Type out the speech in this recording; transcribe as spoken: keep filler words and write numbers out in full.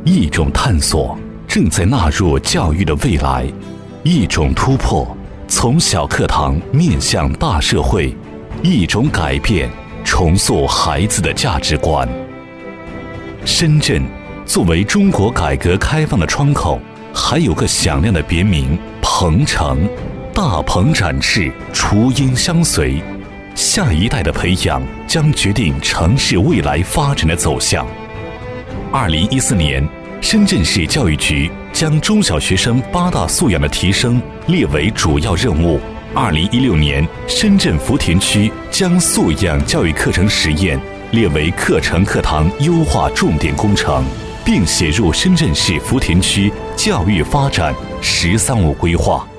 一种探索正在纳入教育的未来，一种突破从小课堂面向大社会，一种改变重塑孩子的价值观。深圳作为中国改革开放的窗口，还有个响亮的别名鹏城。大鹏展翅，雏鹰相随，下一代的培养将决定城市未来发展的走向。二零一四年，深圳市教育局将中小学生八大素养的提升列为主要任务。二零一六年，深圳福田区将素养教育课程实验列为课程课堂优化重点工程，并写入深圳市福田区教育发展“十三五”规划。